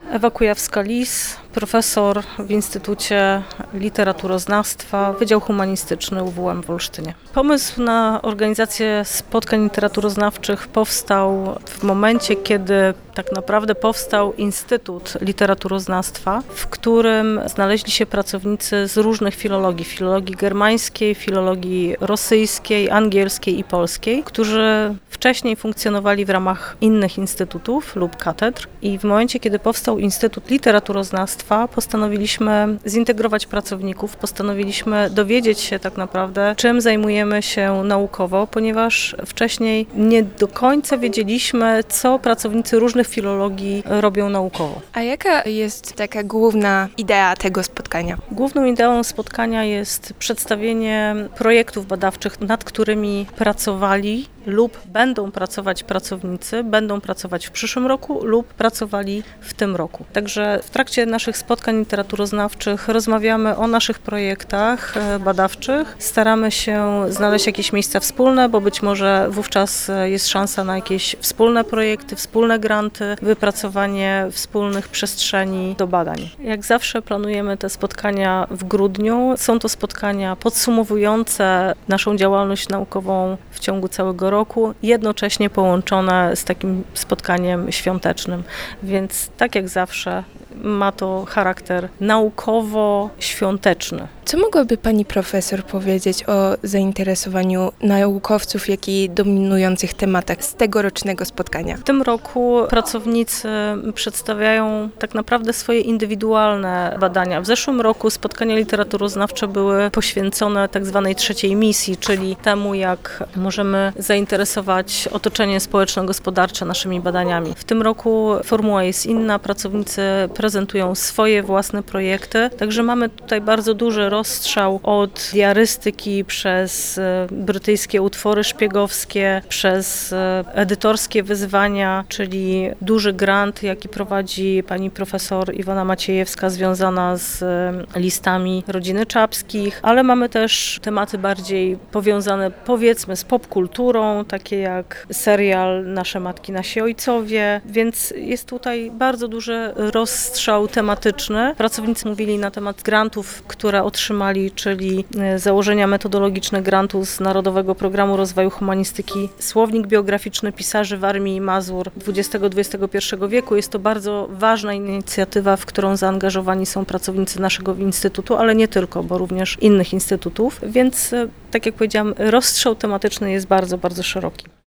Ewa Kujawska-Lis, profesor w Instytucie Literaturoznawstwa, Wydział Humanistyczny UWM w Olsztynie. Pomysł na organizację spotkań literaturoznawczych powstał w momencie, kiedy tak naprawdę powstał Instytut Literaturoznawstwa, w którym znaleźli się pracownicy z różnych filologii, filologii germańskiej, filologii rosyjskiej, angielskiej i polskiej, którzy wcześniej funkcjonowali w ramach innych instytutów lub katedr i w momencie, kiedy powstał Instytut Literaturoznawstwa, postanowiliśmy zintegrować pracowników, postanowiliśmy dowiedzieć się tak naprawdę, czym zajmujemy się naukowo, ponieważ wcześniej nie do końca wiedzieliśmy, co pracownicy różnych filologii robią naukowo. A jaka jest taka główna idea tego spotkania? Główną ideą spotkania jest przedstawienie projektów badawczych, nad którymi pracowali lub będą pracować pracownicy, będą pracować w przyszłym roku lub pracowali w tym roku. Także w trakcie naszych spotkań literaturoznawczych rozmawiamy o naszych projektach badawczych, staramy się znaleźć jakieś miejsca wspólne, bo być może wówczas jest szansa na jakieś wspólne projekty, wspólne granty, wypracowanie wspólnych przestrzeni do badań. Jak zawsze planujemy te spotkania w grudniu. Są to spotkania podsumowujące naszą działalność naukową w ciągu całego roku, jednocześnie połączone z takim spotkaniem świątecznym. Więc tak jak zawsze ma to charakter naukowo-świąteczny. Co mogłaby pani profesor powiedzieć o zainteresowaniu naukowców, jak i dominujących tematach z tegorocznego spotkania? W tym roku pracownicy przedstawiają tak naprawdę swoje indywidualne badania. W zeszłym roku spotkania literaturoznawcze były poświęcone tak zwanej trzeciej misji, czyli temu, jak możemy zainteresować otoczenie społeczno-gospodarcze naszymi badaniami. W tym roku formuła jest inna, pracownicy prezentują swoje własne projekty, także mamy tutaj bardzo duży rozstrzał od diarystyki przez brytyjskie utwory szpiegowskie, przez edytorskie wyzwania, czyli duży grant, jaki prowadzi pani profesor Iwona Maciejewska związana z listami rodziny Czapskich, ale mamy też tematy bardziej powiązane powiedzmy z popkulturą, takie jak serial Nasze matki, nasi ojcowie, więc jest tutaj bardzo duży rozstrzał tematyczny. Pracownicy mówili na temat grantów, które otrzymali, czyli założenia metodologiczne grantu z Narodowego Programu Rozwoju Humanistyki, słownik biograficzny pisarzy w Armii i Mazur XX-XXI wieku. Jest to bardzo ważna inicjatywa, w którą zaangażowani są pracownicy naszego instytutu, ale nie tylko, bo również innych instytutów, więc tak jak powiedziałam, rozstrzał tematyczny jest bardzo, bardzo szeroki.